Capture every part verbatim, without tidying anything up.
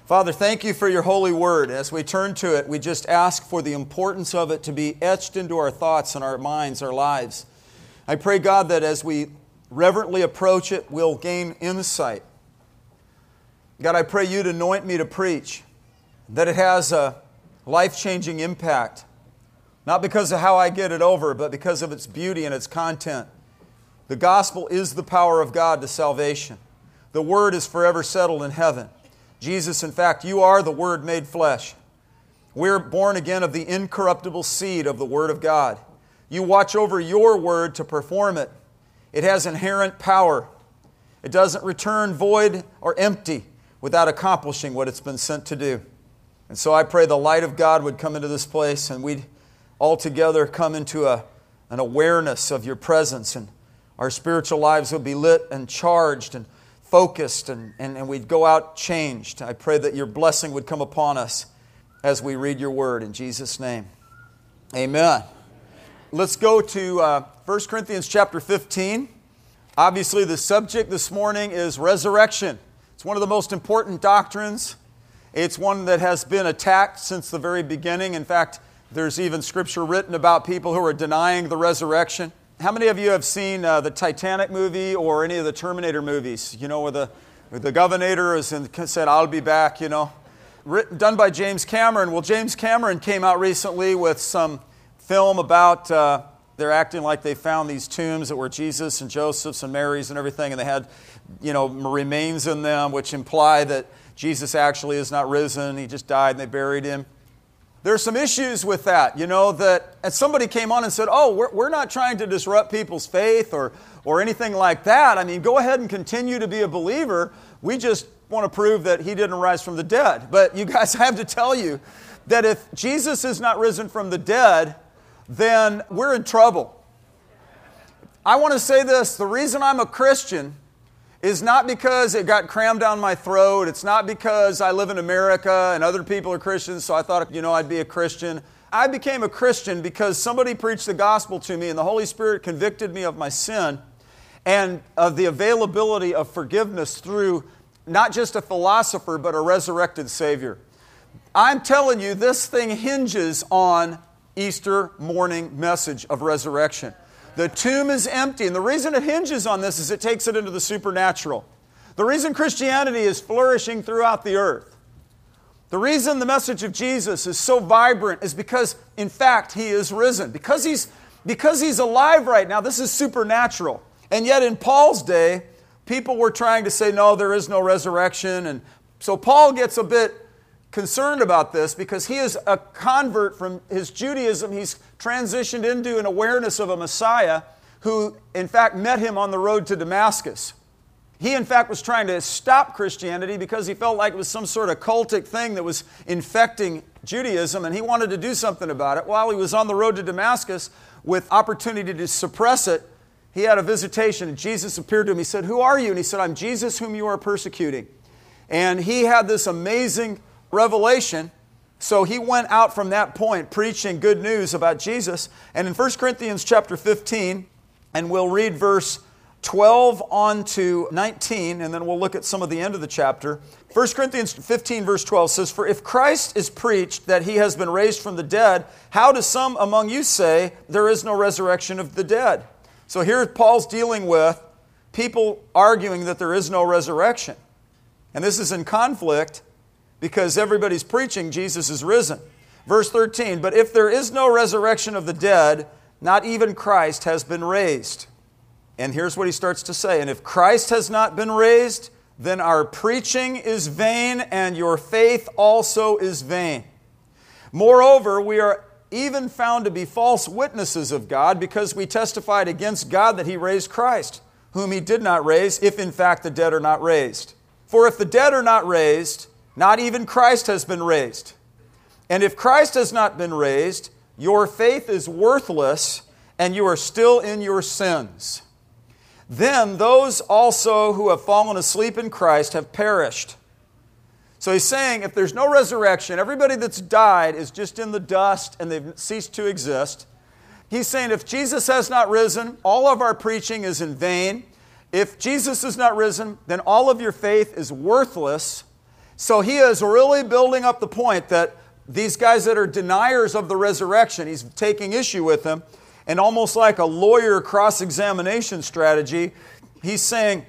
Father, thank you for your holy word. As we turn to it, we just ask for the importance of it to be etched into our thoughts and our minds, our lives. I pray, God, that as we reverently approach it, we'll gain insight. God, I pray you to anoint me to preach, that it has a life-changing impact, not because of how I get it over, but because of its beauty and its content. The gospel is the power of God to salvation. The word is forever settled in heaven. Jesus, in fact, you are the Word made flesh. We're born again of the incorruptible seed of the Word of God. You watch over your Word to perform it. It has inherent power. It doesn't return void or empty without accomplishing what it's been sent to do. And so I pray the light of God would come into this place and we'd all together come into a, an awareness of your presence, and our spiritual lives would be lit and charged and focused, and, and, and we'd go out changed. I pray that your blessing would come upon us as we read your word in Jesus' name. Amen. Let's go to uh, First Corinthians chapter fifteen. Obviously, the subject this morning is resurrection. It's one of the most important doctrines. It's one that has been attacked since the very beginning. In fact, there's even scripture written about people who are denying the resurrection. How many of you have seen uh, the Titanic movie or any of the Terminator movies? You know, where the, where the governor is and said, "I'll be back," you know. Written, done by James Cameron. Well, James Cameron came out recently with some film about, uh, they're acting like they found these tombs that were Jesus and Joseph's and Mary's and everything, and they had, you know, remains in them, which imply that Jesus actually is not risen. He just died and they buried him. There's some issues with that, you know, that and somebody came on and said, oh, we're, we're not trying to disrupt people's faith or, or anything like that. I mean, go ahead and continue to be a believer. We just want to prove that He didn't rise from the dead. But you guys, I have to tell you that if Jesus is not risen from the dead, then we're in trouble. I want to say this, the reason I'm a Christian is not because it got crammed down my throat. It's not because I live in America and other people are Christians, so I thought, you know, I'd be a Christian. I became a Christian because somebody preached the gospel to me and the Holy Spirit convicted me of my sin and of the availability of forgiveness through not just a philosopher, but a resurrected Savior. I'm telling you, this thing hinges on Easter morning message of resurrection. The tomb is empty, and the reason it hinges on this is it takes it into the supernatural. The reason Christianity is flourishing throughout the earth, the reason the message of Jesus is so vibrant is because, in fact, He is risen. Because He's, because he's alive right now, this is supernatural. And yet in Paul's day, people were trying to say, no, there is no resurrection. And so Paul gets a bit concerned about this because he is a convert from his Judaism. He's transitioned into an awareness of a Messiah who, in fact, met him on the road to Damascus. He, in fact, was trying to stop Christianity because he felt like it was some sort of cultic thing that was infecting Judaism, and he wanted to do something about it. While he was on the road to Damascus with opportunity to suppress it, he had a visitation, and Jesus appeared to him. He said, "Who are you?" And he said, "I'm Jesus whom you are persecuting." And he had this amazing revelation. So he went out from that point preaching good news about Jesus. And in First Corinthians chapter fifteen, and we'll read verse twelve on to nineteen, and then we'll look at some of the end of the chapter. First Corinthians fifteen verse twelve says, "For if Christ is preached that He has been raised from the dead, how do some among you say there is no resurrection of the dead?" So here Paul's dealing with people arguing that there is no resurrection. And this is in conflict because everybody's preaching Jesus is risen. Verse thirteen, "But if there is no resurrection of the dead, not even Christ has been raised." And here's what he starts to say, "And if Christ has not been raised, then our preaching is vain, and your faith also is vain. Moreover, we are even found to be false witnesses of God, because we testified against God that He raised Christ, whom He did not raise, if in fact the dead are not raised. For if the dead are not raised, not even Christ has been raised. And if Christ has not been raised, your faith is worthless, and you are still in your sins. Then those also who have fallen asleep in Christ have perished." So he's saying if there's no resurrection, everybody that's died is just in the dust and they've ceased to exist. He's saying if Jesus has not risen, all of our preaching is in vain. If Jesus is not risen, then all of your faith is worthless. So he is really building up the point that these guys that are deniers of the resurrection, he's taking issue with them, and almost like a lawyer cross-examination strategy, he's saying,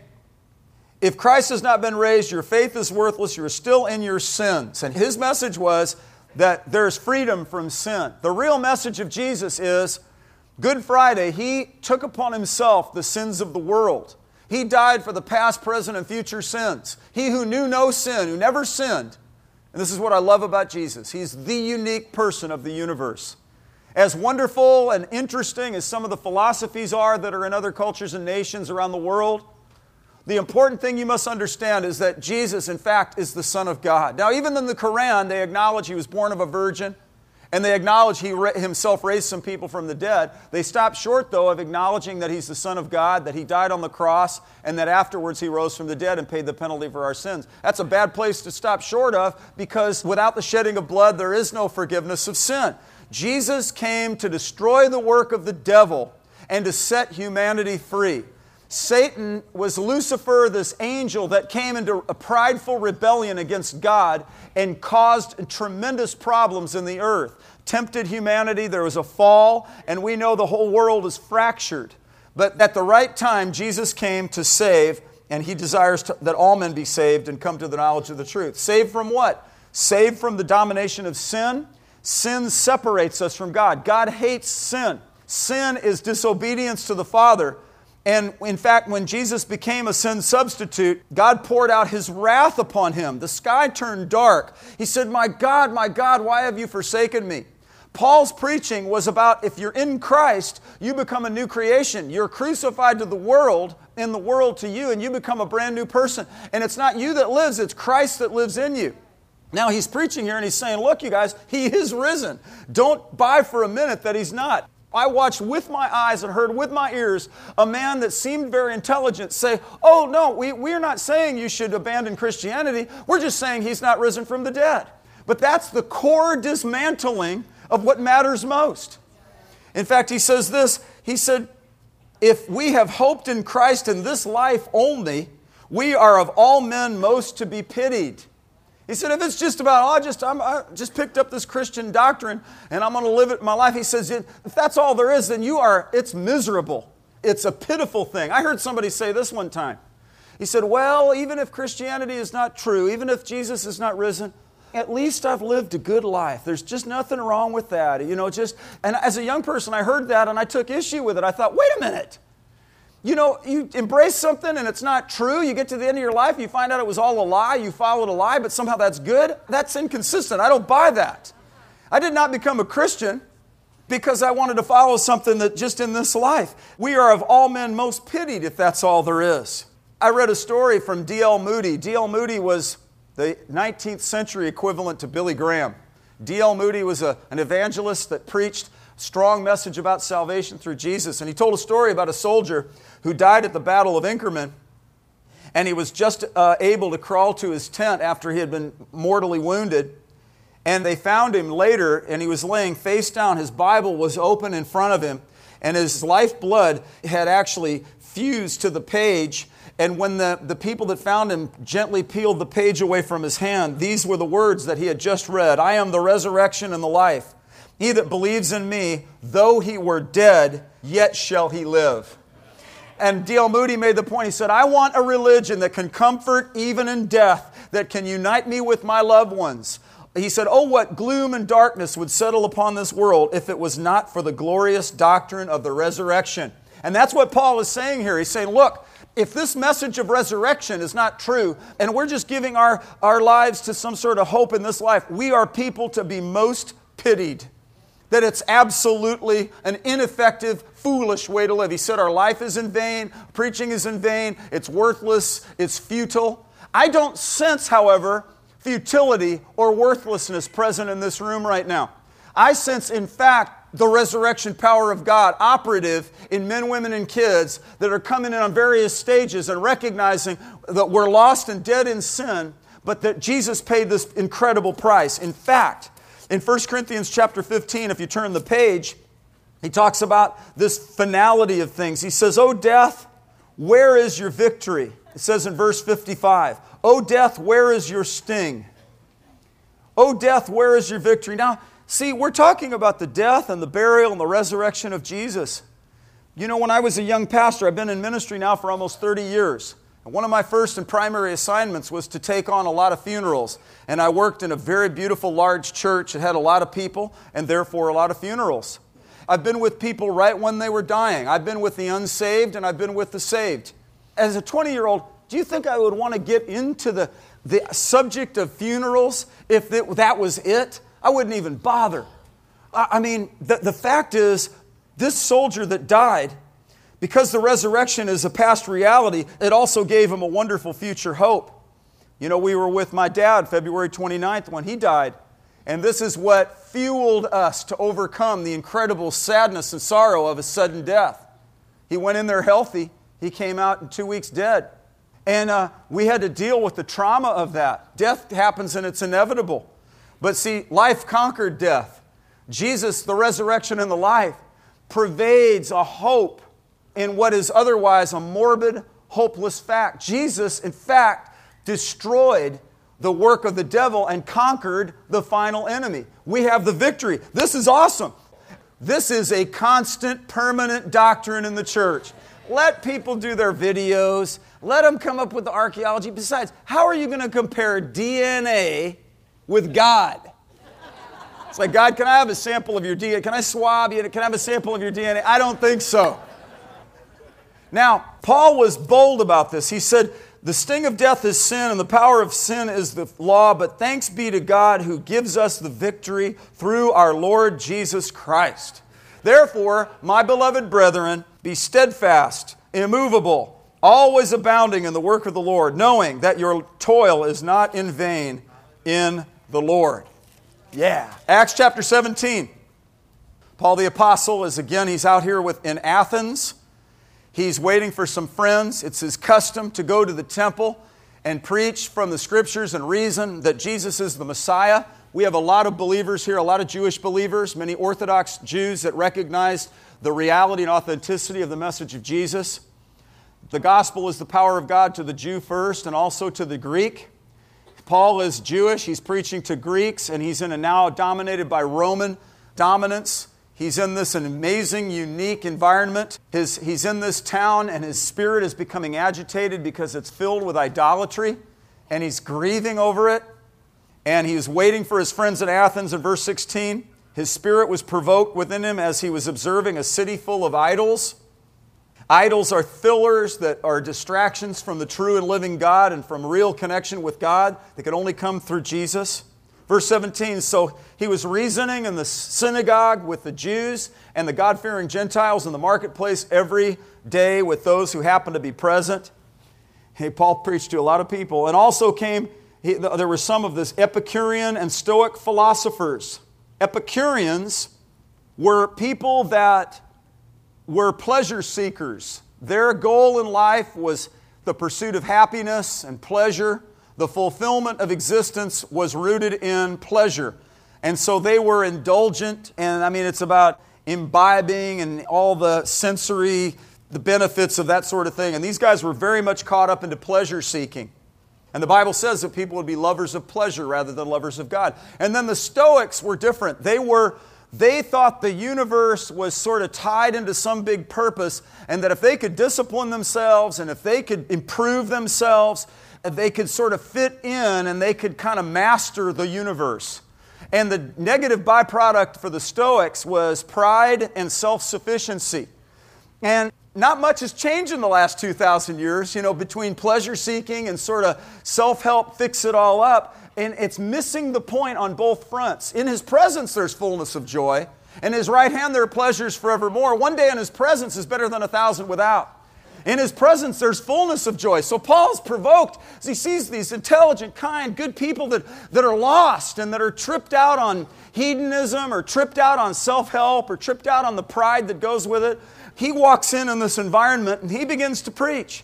if Christ has not been raised, your faith is worthless, you're still in your sins. And his message was that there's freedom from sin. The real message of Jesus is, Good Friday, he took upon himself the sins of the world. He died for the past, present, and future sins. He who knew no sin, who never sinned. And this is what I love about Jesus. He's the unique person of the universe. As wonderful and interesting as some of the philosophies are that are in other cultures and nations around the world, the important thing you must understand is that Jesus, in fact, is the Son of God. Now, even in the Quran, they acknowledge he was born of a virgin, and they acknowledge he himself raised some people from the dead. They stop short, though, of acknowledging that he's the Son of God, that he died on the cross, and that afterwards he rose from the dead and paid the penalty for our sins. That's a bad place to stop short of, because without the shedding of blood, there is no forgiveness of sin. Jesus came to destroy the work of the devil and to set humanity free. Satan was Lucifer, this angel that came into a prideful rebellion against God and caused tremendous problems in the earth. Tempted humanity, there was a fall, and we know the whole world is fractured. But at the right time, Jesus came to save, and He desires to, that all men be saved and come to the knowledge of the truth. Saved from what? Saved from the domination of sin. Sin separates us from God. God hates sin. Sin is disobedience to the Father. And in fact, when Jesus became a sin substitute, God poured out His wrath upon Him. The sky turned dark. He said, "My God, my God, why have you forsaken me?" Paul's preaching was about, if you're in Christ, you become a new creation. You're crucified to the world, and the world to you, and you become a brand new person. And it's not you that lives, it's Christ that lives in you. Now he's preaching here and he's saying, look, you guys, He is risen. Don't buy for a minute that He's not. I watched with my eyes and heard with my ears a man that seemed very intelligent say, oh, no, we, we're not saying you should abandon Christianity. We're just saying He's not risen from the dead. But that's the core dismantling of what matters most. In fact, he says this, he said, if we have hoped in Christ in this life only, we are of all men most to be pitied. He said, if it's just about, oh, I just, I'm, I just picked up this Christian doctrine and I'm going to live it in my life. He says, if that's all there is, then you are, it's miserable. It's a pitiful thing. I heard somebody say this one time. He said, well, even if Christianity is not true, even if Jesus is not risen, at least I've lived a good life. There's just nothing wrong with that. You know, just, and as a young person, I heard that and I took issue with it. I thought, wait a minute. You know, you embrace something and it's not true. You get to the end of your life, you find out it was all a lie. You followed a lie, but somehow that's good. That's inconsistent. I don't buy that. I did not become a Christian because I wanted to follow something that just in this life. We are of all men most pitied if that's all there is. I read a story from D L Moody. D L Moody was the nineteenth century equivalent to Billy Graham. D L Moody was a, an evangelist that preached strong message about salvation through Jesus. And he told a story about a soldier who died at the Battle of Inkerman. And he was just uh, able to crawl to his tent after he had been mortally wounded. And they found him later, and he was laying face down. His Bible was open in front of him, and his lifeblood had actually fused to the page. And when the, the people that found him gently peeled the page away from his hand, these were the words that he had just read. I am the resurrection and the life. He that believes in me, though he were dead, yet shall he live. And D L Moody made the point, he said, I want a religion that can comfort even in death, that can unite me with my loved ones. He said, oh, what gloom and darkness would settle upon this world if it was not for the glorious doctrine of the resurrection. And that's what Paul is saying here. He's saying, look, if this message of resurrection is not true, and we're just giving our, our lives to some sort of hope in this life, we are people to be most pitied. That it's absolutely an ineffective, foolish way to live. He said our life is in vain, preaching is in vain, it's worthless, it's futile. I don't sense, however, futility or worthlessness present in this room right now. I sense, in fact, the resurrection power of God operative in men, women, and kids that are coming in on various stages and recognizing that we're lost and dead in sin, but that Jesus paid this incredible price. In fact, in First Corinthians chapter fifteen, if you turn the page, he talks about this finality of things. He says, O death, where is your victory? It says in verse fifty-five, O death, where is your sting? O death, where is your victory? Now, see, we're talking about the death and the burial and the resurrection of Jesus. You know, when I was a young pastor, I've been in ministry now for almost thirty years. And one of my first and primary assignments was to take on a lot of funerals. And I worked in a very beautiful large church that had a lot of people and therefore a lot of funerals. I've been with people right when they were dying. I've been with the unsaved and I've been with the saved. As a twenty-year-old, do you think I would want to get into the, the subject of funerals if it, that was it? I wouldn't even bother. I, I mean, the, the fact is, this soldier that died, because the resurrection is a past reality, it also gave him a wonderful future hope. You know, we were with my dad February twenty-ninth when he died, and this is what fueled us to overcome the incredible sadness and sorrow of his sudden death. He went in there healthy. He came out in two weeks dead. And uh, we had to deal with the trauma of that. Death happens and it's inevitable. But see, life conquered death. Jesus, the resurrection and the life, pervades a hope in what is otherwise a morbid, hopeless fact. Jesus, in fact, destroyed the work of the devil and conquered the final enemy. We have the victory. This is awesome. This is a constant, permanent doctrine in the church. Let people do their videos. Let them come up with the archaeology. Besides, how are you going to compare D N A with God? It's like, God, can I have a sample of your D N A? Can I swab you? Can I have a sample of your D N A? I don't think so. Now, Paul was bold about this. He said, the sting of death is sin, and the power of sin is the law, but thanks be to God who gives us the victory through our Lord Jesus Christ. Therefore, my beloved brethren, be steadfast, immovable, always abounding in the work of the Lord, knowing that your toil is not in vain in the Lord. Yeah. Acts chapter seventeen. Paul the Apostle is again, he's out here with, in Athens. He's waiting for some friends. It's his custom to go to the temple and preach from the Scriptures and reason that Jesus is the Messiah. We have a lot of believers here, a lot of Jewish believers, many Orthodox Jews that recognize the reality and authenticity of the message of Jesus. The gospel is the power of God to the Jew first and also to the Greek. Paul is Jewish. He's preaching to Greeks, and he's in a now dominated by Roman dominance. He's in this amazing, unique environment. His, he's in this town, and his spirit is becoming agitated because it's filled with idolatry, and he's grieving over it. And he was waiting for his friends in Athens in verse sixteen. His spirit was provoked within him as he was observing a city full of idols. Idols are fillers that are distractions from the true and living God and from real connection with God that can only come through Jesus. Verse seventeen, so he was reasoning in the synagogue with the Jews and the God-fearing Gentiles in the marketplace every day with those who happened to be present. Hey, Paul preached to a lot of people. And also came, he, there were some of this Epicurean and Stoic philosophers. Epicureans were people that were pleasure seekers. Their goal in life was the pursuit of happiness and pleasure. The fulfillment of existence was rooted in pleasure. And so they were indulgent, and I mean, it's about imbibing and all the sensory, the benefits of that sort of thing. And these guys were very much caught up into pleasure seeking. And the Bible says that people would be lovers of pleasure rather than lovers of God. And then the Stoics were different. They were They thought the universe was sort of tied into some big purpose, and that if they could discipline themselves and if they could improve themselves, they could sort of fit in and they could kind of master the universe. And the negative byproduct for the Stoics was pride and self-sufficiency. And not much has changed in the last two thousand years, you know, between pleasure seeking and sort of self-help, fix it all up. And it's missing the point on both fronts. In His presence there's fullness of joy. In His right hand there are pleasures forevermore. One day in His presence is better than a thousand without. In His presence there's fullness of joy. So Paul's provoked as he sees these intelligent, kind, good people that, that are lost and that are tripped out on hedonism or tripped out on self-help or tripped out on the pride that goes with it. He walks in in this environment and he begins to preach.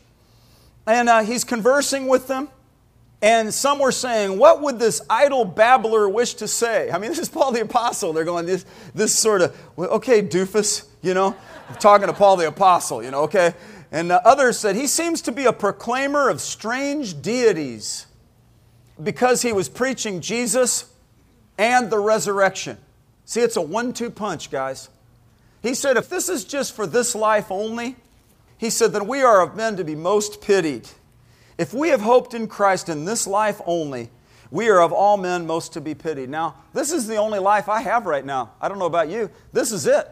And uh, he's conversing with them. And some were saying, what would this idle babbler wish to say? I mean, this is Paul the Apostle. They're going, this, this sort of, well, okay, doofus, you know. I'm talking to Paul the Apostle, you know, okay. And uh, others said he seems to be a proclaimer of strange deities because he was preaching Jesus and the resurrection. See, it's a one two punch, guys. He said, if this is just for this life only, he said, then we are of men to be most pitied. If we have hoped in Christ in this life only, we are of all men most to be pitied. Now, this is the only life I have right now. I don't know about you. This is it.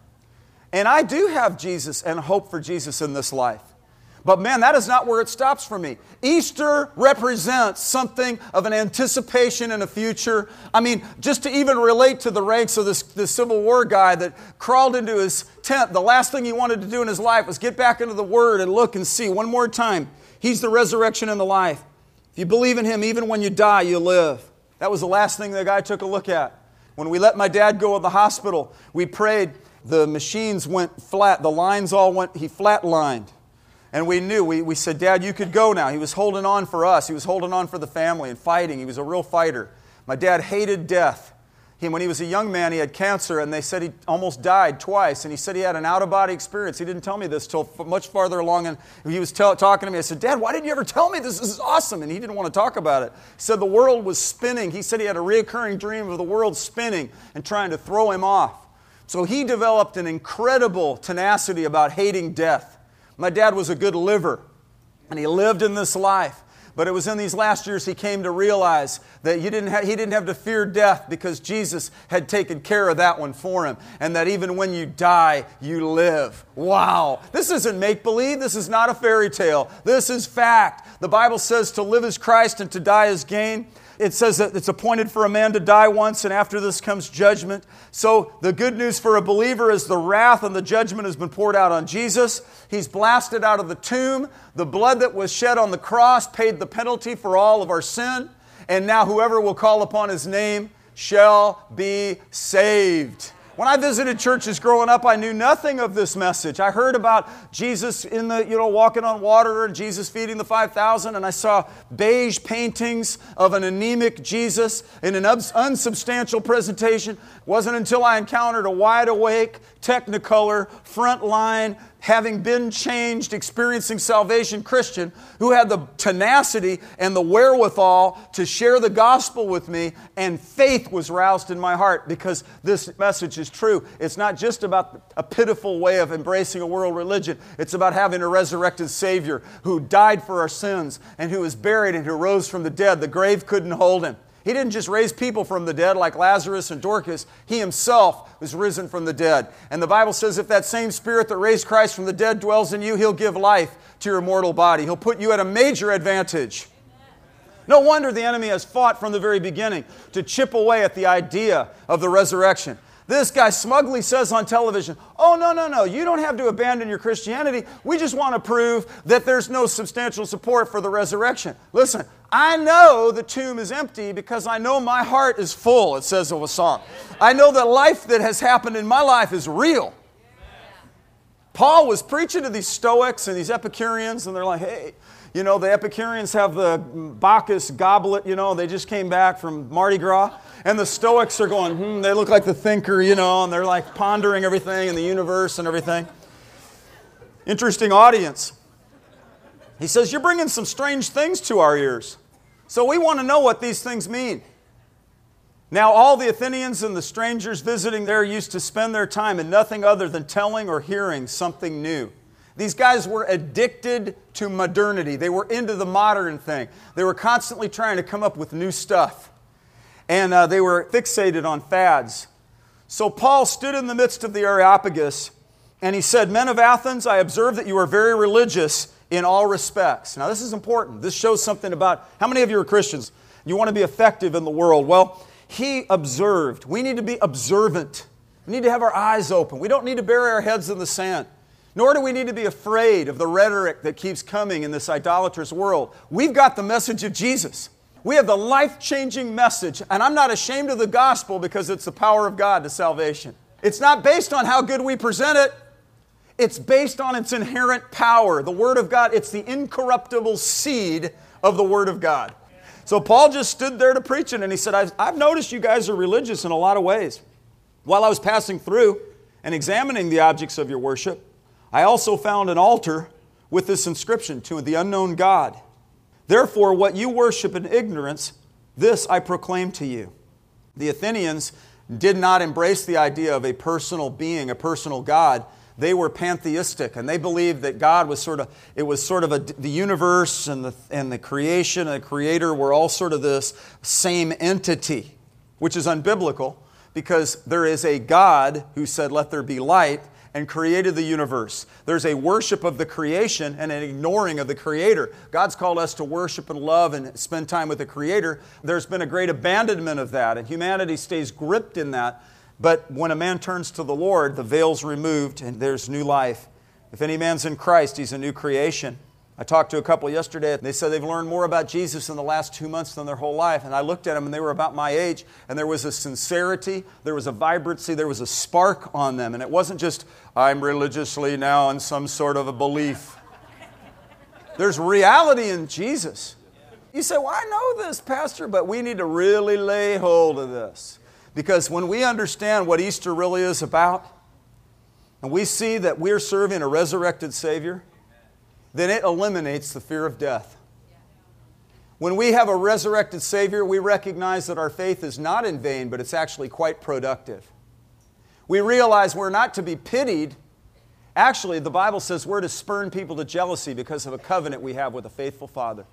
And I do have Jesus and hope for Jesus in this life. But man, that is not where it stops for me. Easter represents something of an anticipation in a future. I mean, just to even relate to the ranks of this, this Civil War guy that crawled into his tent, the last thing he wanted to do in his life was get back into the Word and look and see one more time. He's the resurrection and the life. If you believe in Him, even when you die, you live. That was the last thing the guy took a look at. When we let my dad go in the hospital, we prayed. The machines went flat. The lines all went, he flatlined. And we knew, we, we said, Dad, you could go now. He was holding on for us. He was holding on for the family and fighting. He was a real fighter. My dad hated death. He, when he was a young man, he had cancer, and they said he almost died twice. And he said he had an out-of-body experience. He didn't tell me this till much farther along. And he was tell, talking to me. I said, Dad, why didn't you ever tell me this? This is awesome. And he didn't want to talk about it. He said the world was spinning. He said he had a reoccurring dream of the world spinning and trying to throw him off. So he developed an incredible tenacity about hating death. My dad was a good liver, and he lived in this life. But it was in these last years he came to realize that you didn't ha- he didn't have to fear death because Jesus had taken care of that one for him. And that even when you die, you live. Wow. This isn't make-believe. This is not a fairy tale. This is fact. The Bible says to live is Christ and to die is gain. It says that it's appointed for a man to die once, and after this comes judgment. So the good news for a believer is the wrath and the judgment has been poured out on Jesus. He's blasted out of the tomb. The blood that was shed on the cross paid the penalty for all of our sin. And now whoever will call upon His name shall be saved. When I visited churches growing up, I knew nothing of this message. I heard about Jesus in the, you know, walking on water and Jesus feeding the five thousand, and I saw beige paintings of an anemic Jesus in an unsubstantial presentation. It wasn't until I encountered a wide-awake, technicolor, frontline, having been changed, experiencing salvation Christian who had the tenacity and the wherewithal to share the gospel with me, and faith was roused in my heart because this message is true. It's not just about a pitiful way of embracing a world religion. It's about having a resurrected Savior who died for our sins and who was buried and who rose from the dead. The grave couldn't hold Him. He didn't just raise people from the dead like Lazarus and Dorcas. He Himself was risen from the dead. And the Bible says if that same Spirit that raised Christ from the dead dwells in you, He'll give life to your mortal body. He'll put you at a major advantage. No wonder the enemy has fought from the very beginning to chip away at the idea of the resurrection. This guy smugly says on television, oh, no, no, no, you don't have to abandon your Christianity. We just want to prove that there's no substantial support for the resurrection. Listen, I know the tomb is empty because I know my heart is full, it says of a song. I know that life that has happened in my life is real. Paul was preaching to these Stoics and these Epicureans, and they're like, hey, you know, the Epicureans have the Bacchus goblet, you know, they just came back from Mardi Gras. And the Stoics are going, hmm, they look like the thinker, you know, and they're like pondering everything in the universe and everything. Interesting audience. He says, you're bringing some strange things to our ears. So we want to know what these things mean. Now, all the Athenians and the strangers visiting there used to spend their time in nothing other than telling or hearing something new. These guys were addicted to modernity. They were into the modern thing. They were constantly trying to come up with new stuff. And uh, they were fixated on fads. So Paul stood in the midst of the Areopagus, and he said, men of Athens, I observe that you are very religious in all respects. Now this is important. This shows something about, how many of you are Christians? You want to be effective in the world? Well, he observed. We need to be observant. We need to have our eyes open. We don't need to bury our heads in the sand. Nor do we need to be afraid of the rhetoric that keeps coming in this idolatrous world. We've got the message of Jesus. We have the life-changing message, and I'm not ashamed of the gospel because it's the power of God to salvation. It's not based on how good we present it. It's based on its inherent power. The Word of God, it's the incorruptible seed of the Word of God. So Paul just stood there to preach it, and he said, I've, I've noticed you guys are religious in a lot of ways. While I was passing through and examining the objects of your worship, I also found an altar with this inscription, to the unknown God. Therefore, what you worship in ignorance, this I proclaim to you. The Athenians did not embrace the idea of a personal being, a personal God. They were pantheistic, and they believed that God was sort of, it was sort of a, the universe and the, and the creation and the Creator were all sort of this same entity, which is unbiblical because there is a God who said, let there be light, and created the universe. There's a worship of the creation and an ignoring of the Creator. God's called us to worship and love and spend time with the Creator. There's been a great abandonment of that, and humanity stays gripped in that. But when a man turns to the Lord, the veil's removed and there's new life. If any man's in Christ, he's a new creation. I talked to a couple yesterday, and they said they've learned more about Jesus in the last two months than their whole life. And I looked at them, and they were about my age, and there was a sincerity, there was a vibrancy, there was a spark on them. And it wasn't just, I'm religiously now in some sort of a belief. There's reality in Jesus. You say, well, I know this, Pastor, but we need to really lay hold of this. Because when we understand what Easter really is about, and we see that we're serving a resurrected Savior, then it eliminates the fear of death. When we have a resurrected Savior, we recognize that our faith is not in vain, but it's actually quite productive. We realize we're not to be pitied. Actually, the Bible says we're to spurn people to jealousy because of a covenant we have with a faithful Father.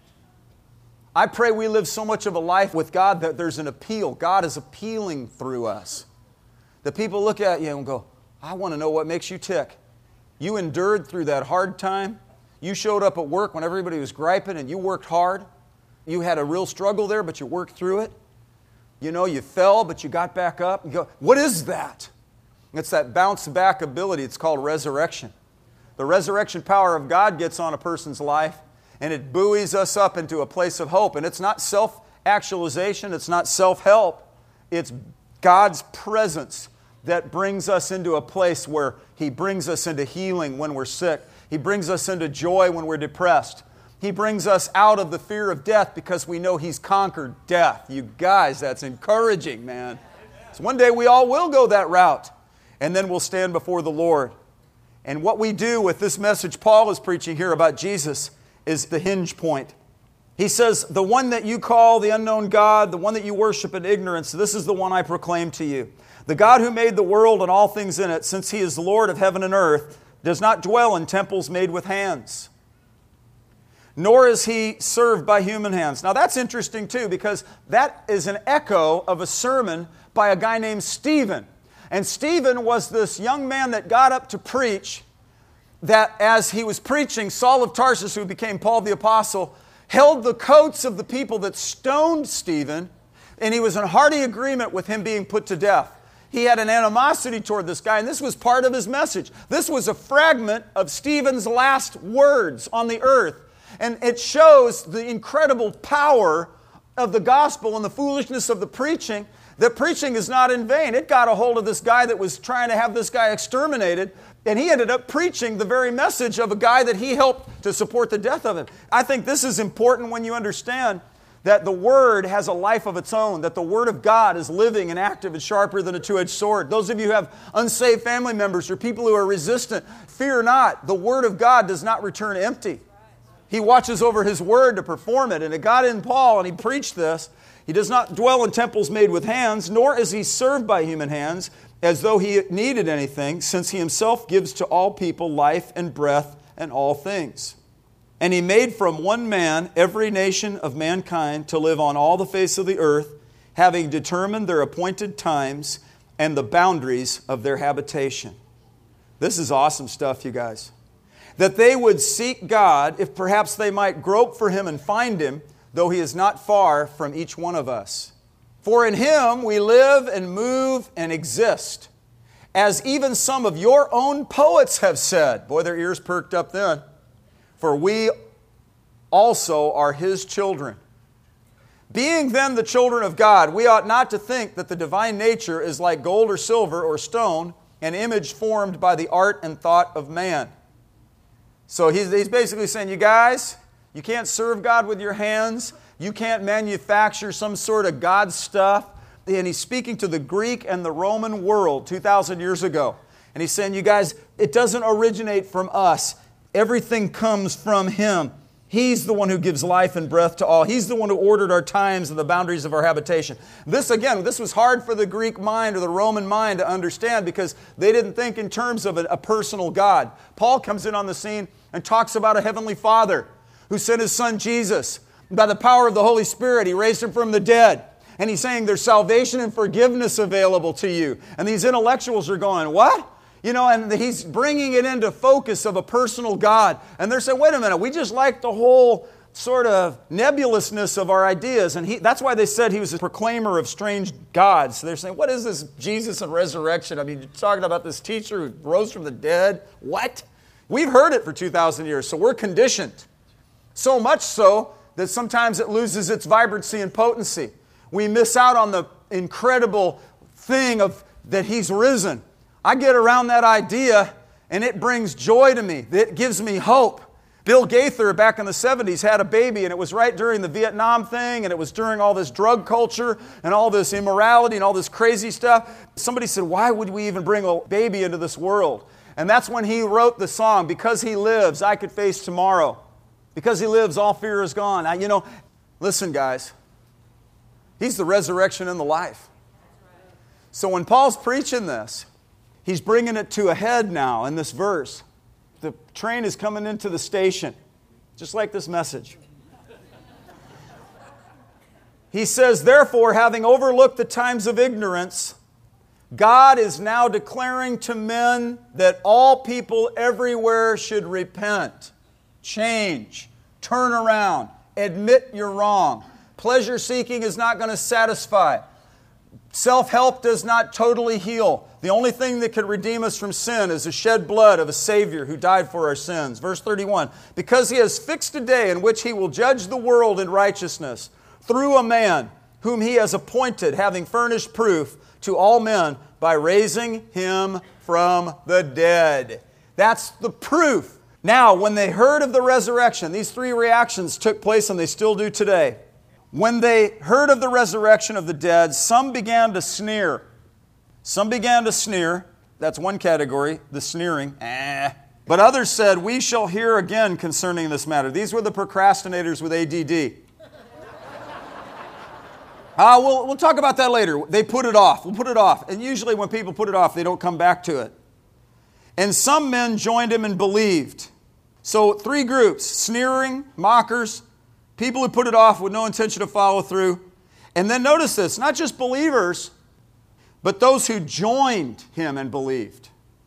I pray we live so much of a life with God that there's an appeal. God is appealing through us. That people look at you and go, I want to know what makes you tick. You endured through that hard time. You showed up at work when everybody was griping and you worked hard. You had a real struggle there, but you worked through it. You know, you fell, but you got back up. You go, what is that? It's that bounce back ability. It's called resurrection. The resurrection power of God gets on a person's life, and it buoys us up into a place of hope. And it's not self-actualization. It's not self-help. It's God's presence that brings us into a place where He brings us into healing when we're sick. He brings us into joy when we're depressed. He brings us out of the fear of death because we know He's conquered death. You guys, that's encouraging, man. So one day we all will go that route, and then we'll stand before the Lord. And what we do with this message Paul is preaching here about Jesus is the hinge point. He says, the one that you call the unknown God, the one that you worship in ignorance, this is the one I proclaim to you. The God who made the world and all things in it, since He is the Lord of heaven and earth, does not dwell in temples made with hands, nor is He served by human hands. Now that's interesting too, because that is an echo of a sermon by a guy named Stephen. And Stephen was this young man that got up to preach, that as he was preaching, Saul of Tarsus, who became Paul the Apostle, held the coats of the people that stoned Stephen, and he was in hearty agreement with him being put to death. He had an animosity toward this guy, and this was part of his message. This was a fragment of Stephen's last words on the earth. And it shows the incredible power of the gospel and the foolishness of the preaching, that preaching is not in vain. It got a hold of this guy that was trying to have this guy exterminated, and he ended up preaching the very message of a guy that he helped to support the death of him. I think this is important when you understand that the Word has a life of its own, that the Word of God is living and active and sharper than a two-edged sword. Those of you who have unsaved family members or people who are resistant, fear not. The Word of God does not return empty. He watches over His Word to perform it. And it got in Paul, and he preached this. He does not dwell in temples made with hands, nor is He served by human hands, as though He needed anything, since He Himself gives to all people life and breath and all things. And He made from one man every nation of mankind to live on all the face of the earth, having determined their appointed times and the boundaries of their habitation. This is awesome stuff, you guys. That they would seek God, if perhaps they might grope for Him and find Him, though He is not far from each one of us. For in Him we live and move and exist, as even some of your own poets have said. Boy, their ears perked up then. For we also are His children. Being then the children of God, we ought not to think that the divine nature is like gold or silver or stone, an image formed by the art and thought of man. So he's, he's basically saying, you guys, you can't serve God with your hands. You can't manufacture some sort of God stuff. And he's speaking to the Greek and the Roman world two thousand years ago. And he's saying, you guys, it doesn't originate from us. Everything comes from Him. He's the one who gives life and breath to all. He's the one who ordered our times and the boundaries of our habitation. This, again, this was hard for the Greek mind or the Roman mind to understand because they didn't think in terms of a, a personal God. Paul comes in on the scene and talks about a heavenly Father who sent His Son Jesus. By the power of the Holy Spirit, He raised Him from the dead. And he's saying there's salvation and forgiveness available to you. And these intellectuals are going, what? You know, and he's bringing it into focus of a personal God. And they're saying, wait a minute, we just like the whole sort of nebulousness of our ideas. And he, that's why they said he was a proclaimer of strange gods. So they're saying, what is this Jesus and resurrection? I mean, you're talking about this teacher who rose from the dead. What? We've heard it for two thousand years, so we're conditioned. So much so that sometimes it loses its vibrancy and potency. We miss out on the incredible thing of that He's risen. I get around that idea and it brings joy to me. It gives me hope. Bill Gaither back in the seventies had a baby, and it was right during the Vietnam thing, and it was during all this drug culture and all this immorality and all this crazy stuff. Somebody said, why would we even bring a baby into this world? And that's when he wrote the song, Because He Lives, I Could Face Tomorrow. Because He lives, all fear is gone. I, you know, listen guys, He's the resurrection and the life. So when Paul's preaching this, he's bringing it to a head now in this verse. The train is coming into the station, just like this message. He says, therefore, having overlooked the times of ignorance, God is now declaring to men that all people everywhere should repent, change, turn around, admit you're wrong. Pleasure seeking is not going to satisfy. Self-help does not totally heal. The only thing that can redeem us from sin is the shed blood of a Savior who died for our sins. Verse thirty-one, because He has fixed a day in which He will judge the world in righteousness through a man whom He has appointed, having furnished proof to all men by raising Him from the dead. That's the proof. Now, when they heard of the resurrection, these three reactions took place and they still do today. When they heard of the resurrection of the dead, some began to sneer. Some began to sneer. That's one category, the sneering. Eh. But others said, we shall hear again concerning this matter. These were the procrastinators with A D D. Uh, we'll, we'll talk about that later. They put it off. We'll put it off. And usually when people put it off, they don't come back to it. And some men joined him and believed. So three groups, sneering, mockers, people who put it off with no intention to follow through. And then notice this, not just believers, but those who joined him and believed.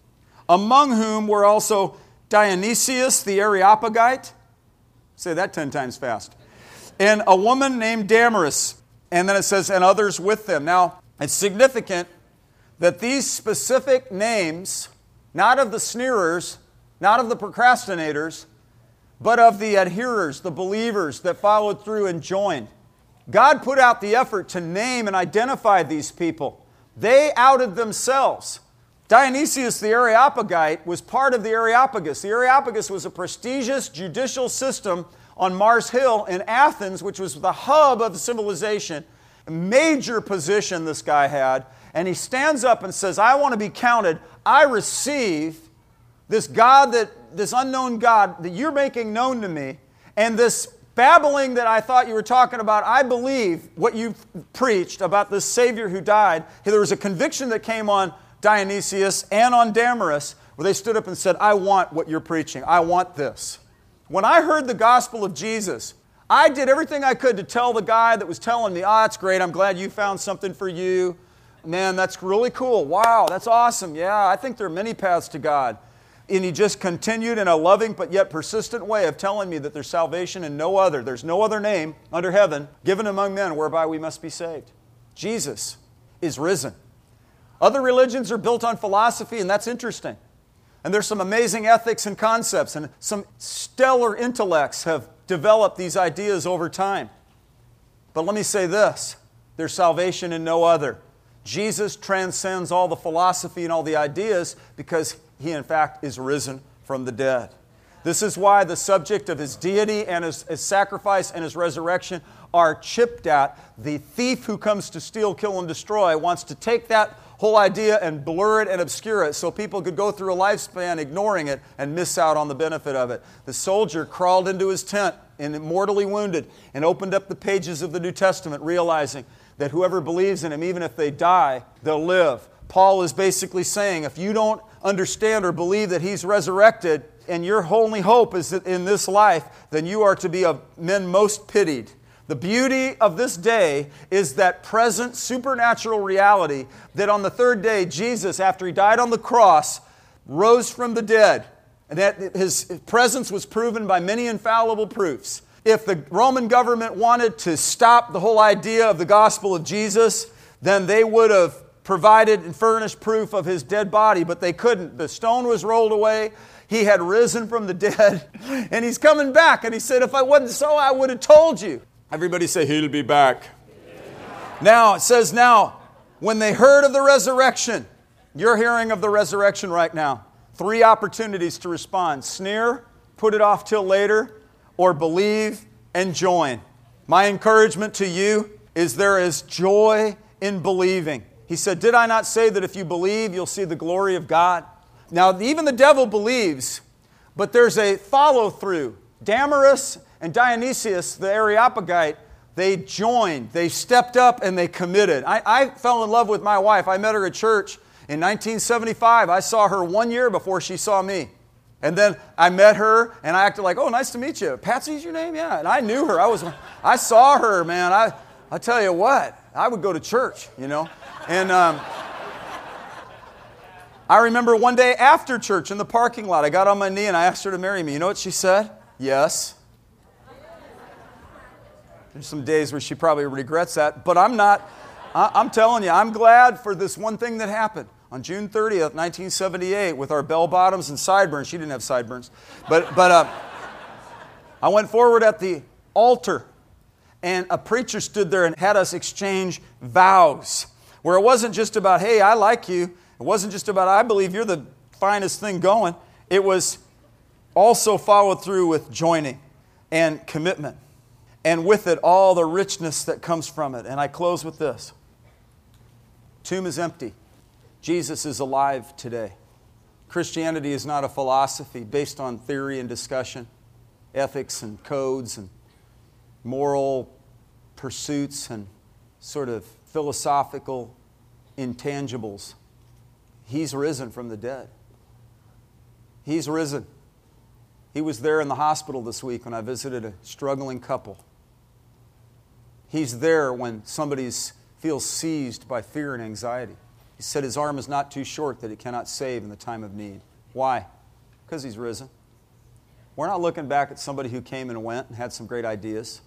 Among whom were also Dionysius the Areopagite. Say that ten times fast. And a woman named Damaris. And then it says, and others with them. Now, it's significant that these specific names, not of the sneerers, not of the procrastinators, but of the adherers, the believers that followed through and joined. God put out the effort to name and identify these people. They outed themselves. Dionysius the Areopagite was part of the Areopagus. The Areopagus was a prestigious judicial system on Mars Hill in Athens, which was the hub of civilization. A major position this guy had. And he stands up and says, I want to be counted. I receive this God, that this unknown God that you're making known to me, and this babbling that I thought you were talking about, I believe what you preached about this Savior who died. There was a conviction that came on Dionysius and on Damaris where they stood up and said, I want what you're preaching. I want this. When I heard the gospel of Jesus, I did everything I could to tell the guy that was telling me, ah, oh, it's great, I'm glad you found something for you. Man, that's really cool. Wow, that's awesome. Yeah, I think there are many paths to God. And he just continued in a loving but yet persistent way of telling me that there's salvation in no other. There's no other name under heaven given among men whereby we must be saved. Jesus is risen. Other religions are built on philosophy, and that's interesting. And there's some amazing ethics and concepts, and some stellar intellects have developed these ideas over time. But let me say this, there's salvation in no other. Jesus transcends all the philosophy and all the ideas because He, in fact, is risen from the dead. This is why the subject of His deity and His, His sacrifice and His resurrection are chipped at. The thief who comes to steal, kill, and destroy wants to take that whole idea and blur it and obscure it so people could go through a lifespan ignoring it and miss out on the benefit of it. The soldier crawled into his tent and mortally wounded and opened up the pages of the New Testament, realizing that whoever believes in Him, even if they die, they'll live. Paul is basically saying, if you don't understand or believe that He's resurrected and your only hope is in this life, then you are to be of men most pitied. The beauty of this day is that present supernatural reality that on the third day, Jesus, after He died on the cross, rose from the dead. And that His presence was proven by many infallible proofs. If the Roman government wanted to stop the whole idea of the gospel of Jesus, then they would have provided and furnished proof of His dead body, but they couldn't. The stone was rolled away. He had risen from the dead, and He's coming back. And He said, if I wasn't so, I would have told you. Everybody say, He'll be back. Now, it says now, when they heard of the resurrection, you're hearing of the resurrection right now. Three opportunities to respond. Sneer, put it off till later, or believe and join. My encouragement to you is there is joy in believing. He said, did I not say that if you believe, you'll see the glory of God? Now, even the devil believes, but there's a follow-through. Damaris and Dionysius, the Areopagite, they joined, they stepped up, and they committed. I, I fell in love with my wife. I met her at church in nineteen seventy-five. I saw her one year before she saw me. And then I met her, and I acted like, oh, nice to meet you. Patsy's your name? Yeah. And I knew her. I was, I saw her, man. I, I tell you what, I would go to church, you know. And um, I remember one day after church in the parking lot, I got on my knee and I asked her to marry me. You know what she said? Yes. There's some days where she probably regrets that, but I'm not. I'm telling you, I'm glad for this one thing that happened. On June thirtieth, nineteen seventy-eight, with our bell bottoms and sideburns. She didn't have sideburns. But, but uh, I went forward at the altar, and a preacher stood there and had us exchange vows, where it wasn't just about, hey, I like you. It wasn't just about, I believe you're the finest thing going. It was also followed through with joining and commitment. And with it, all the richness that comes from it. And I close with this. Tomb is empty. Jesus is alive today. Christianity is not a philosophy based on theory and discussion, ethics and codes and moral pursuits and sort of philosophical intangibles. He's risen from the dead. He's risen. He was there in the hospital this week when I visited a struggling couple. He's there when somebody feels seized by fear and anxiety. He said His arm is not too short that it cannot save in the time of need. Why? Because He's risen. We're not looking back at somebody who came and went and had some great ideas.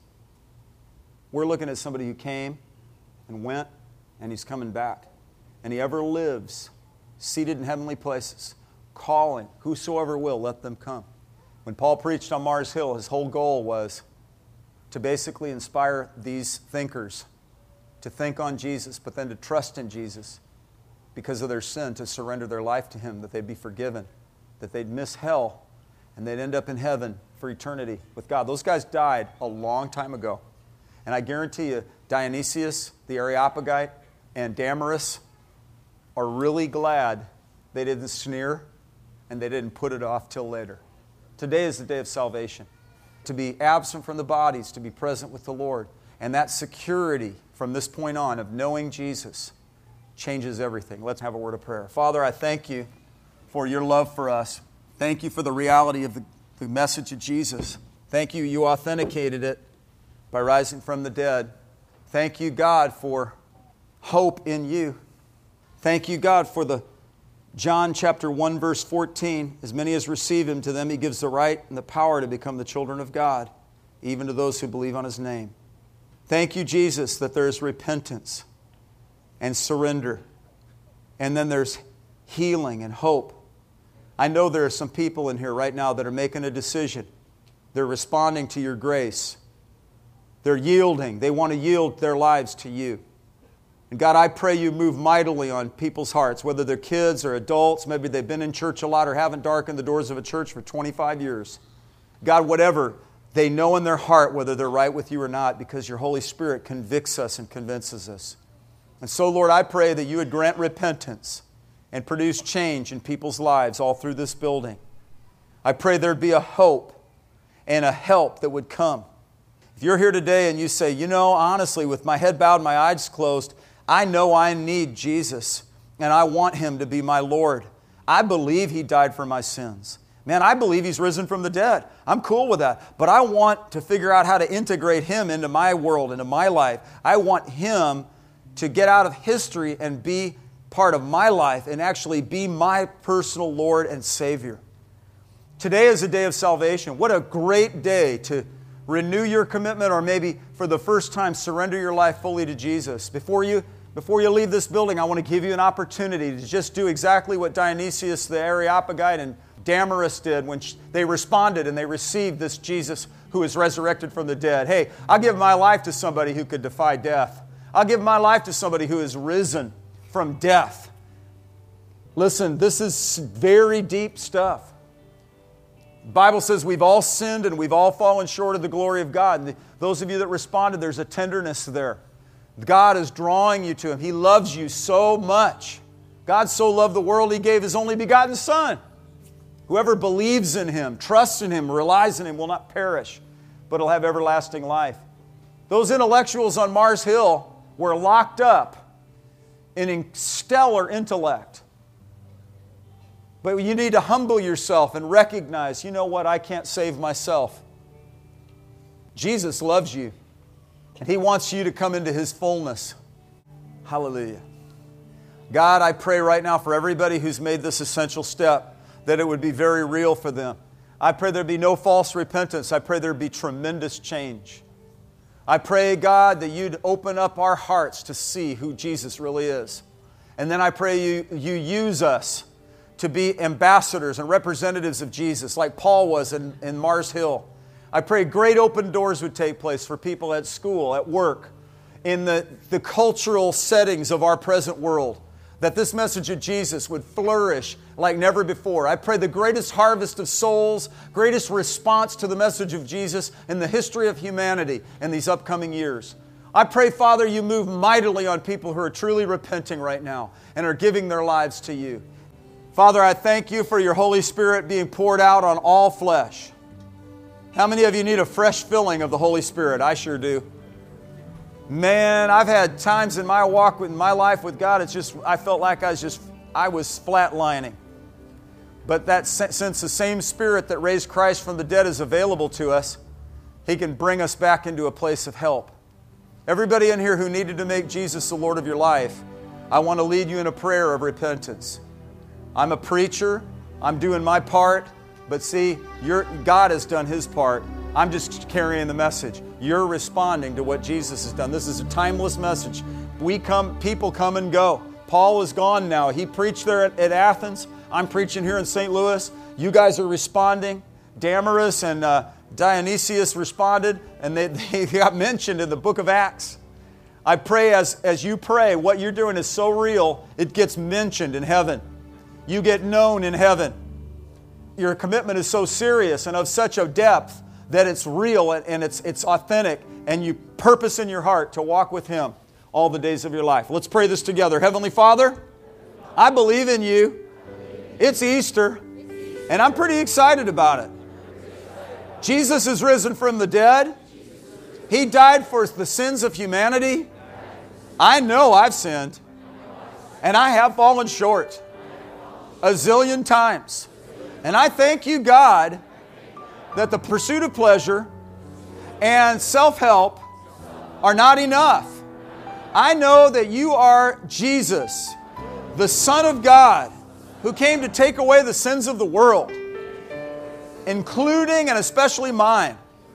We're looking at somebody who came and went, and He's coming back. And He ever lives, seated in heavenly places, calling, whosoever will, let them come. When Paul preached on Mars Hill, his whole goal was to basically inspire these thinkers to think on Jesus, but then to trust in Jesus because of their sin, to surrender their life to Him, that they'd be forgiven, that they'd miss hell, and they'd end up in heaven for eternity with God. Those guys died a long time ago. And I guarantee you, Dionysius, the Areopagite, and Damaris are really glad they didn't sneer and they didn't put it off till later. Today is the day of salvation. To be absent from the bodies, to be present with the Lord. And that security from this point on of knowing Jesus changes everything. Let's have a word of prayer. Father, I thank You for Your love for us. Thank You for the reality of the, the message of Jesus. Thank You, You authenticated it by rising from the dead. Thank You, God, for hope in You. Thank You, God, for the John chapter one, verse fourteen. As many as receive Him, to them He gives the right and the power to become the children of God, even to those who believe on His name. Thank You, Jesus, that there is repentance and surrender. And then there's healing and hope. I know there are some people in here right now that are making a decision. They're responding to Your grace. They're yielding. They want to yield their lives to You. And God, I pray You move mightily on people's hearts, whether they're kids or adults. Maybe they've been in church a lot or haven't darkened the doors of a church for twenty-five years. God, whatever, they know in their heart whether they're right with You or not, because Your Holy Spirit convicts us and convinces us. And so, Lord, I pray that you would grant repentance and produce change in people's lives all through this building. I pray there'd be a hope and a help that would come. If you're here today and you say, you know, honestly, with my head bowed, my eyes closed, I know I need Jesus and I want Him to be my Lord. I believe He died for my sins. Man, I believe He's risen from the dead. I'm cool with that. But I want to figure out how to integrate Him into my world, into my life. I want Him to get out of history and be part of my life and actually be my personal Lord and Savior. Today is a day of salvation. What a great day to renew your commitment, or maybe for the first time surrender your life fully to Jesus. Before you, before you leave this building, I want to give you an opportunity to just do exactly what Dionysius the Areopagite and Damaris did when they responded and they received this Jesus who is resurrected from the dead. Hey, I'll give my life to somebody who could defy death. I'll give my life to somebody who is risen from death. Listen, this is very deep stuff. The Bible says we've all sinned and we've all fallen short of the glory of God. And those of you that responded, there's a tenderness there. God is drawing you to Him. He loves you so much. God so loved the world, He gave His only begotten Son. Whoever believes in Him, trusts in Him, relies in Him will not perish, but will have everlasting life. Those intellectuals on Mars Hill were locked up in stellar intellect. But you need to humble yourself and recognize, you know what, I can't save myself. Jesus loves you, and He wants you to come into His fullness. Hallelujah. God, I pray right now for everybody who's made this essential step, that it would be very real for them. I pray there'd be no false repentance. I pray there'd be tremendous change. I pray, God, that You'd open up our hearts to see who Jesus really is. And then I pray You, you use us to be ambassadors and representatives of Jesus, like Paul was in, in Mars Hill. I pray great open doors would take place for people at school, at work, in the, the cultural settings of our present world, that this message of Jesus would flourish like never before. I pray the greatest harvest of souls, greatest response to the message of Jesus in the history of humanity in these upcoming years. I pray, Father, You move mightily on people who are truly repenting right now and are giving their lives to You. Father, I thank You for Your Holy Spirit being poured out on all flesh. How many of you need a fresh filling of the Holy Spirit? I sure do. Man, I've had times in my walk with my life with God, it's just, I felt like I was just, I was flatlining. But that, since the same Spirit that raised Christ from the dead is available to us, He can bring us back into a place of help. Everybody in here who needed to make Jesus the Lord of your life, I want to lead you in a prayer of repentance. I'm a preacher, I'm doing my part, but see, your, God has done His part. I'm just carrying the message. You're responding to what Jesus has done. This is a timeless message. We come, people come and go. Paul is gone now. He preached there at, at Athens. I'm preaching here in Saint Louis. You guys are responding. Damaris and uh, Dionysius responded, and they, they got mentioned in the book of Acts. I pray as, as you pray, what you're doing is so real, it gets mentioned in heaven. You get known in heaven. Your commitment is so serious and of such a depth that it's real and it's, it's authentic, and you purpose in your heart to walk with Him all the days of your life. Let's pray this together. Heavenly Father, I believe in You. It's Easter, and I'm pretty excited about it. Jesus is risen from the dead. He died for the sins of humanity. I know I've sinned, and I have fallen short a zillion times. And I thank You, God, that the pursuit of pleasure and self-help are not enough. I know that You are Jesus, the Son of God, who came to take away the sins of the world, including and especially mine.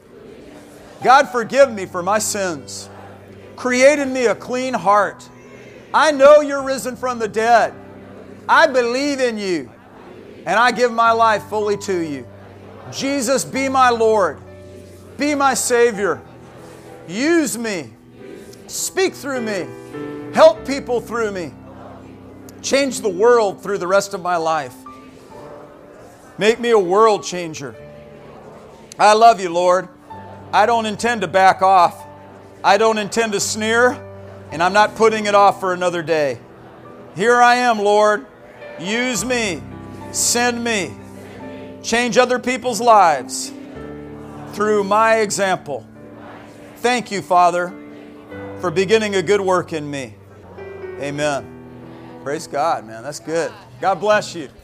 God, forgive me for my sins. Create in me a clean heart. I know You're risen from the dead. I believe in You, and I give my life fully to You. Jesus, be my Lord. Be my Savior. Use me. Speak through me. Help people through me. Change the world through the rest of my life. Make me a world changer. I love You, Lord. I don't intend to back off. I don't intend to sneer. And I'm not putting it off for another day. Here I am, Lord. Use me. Send me. Change other people's lives through my example. Thank you, Father, for beginning a good work in me. Amen. Praise God, man. That's good. God bless you.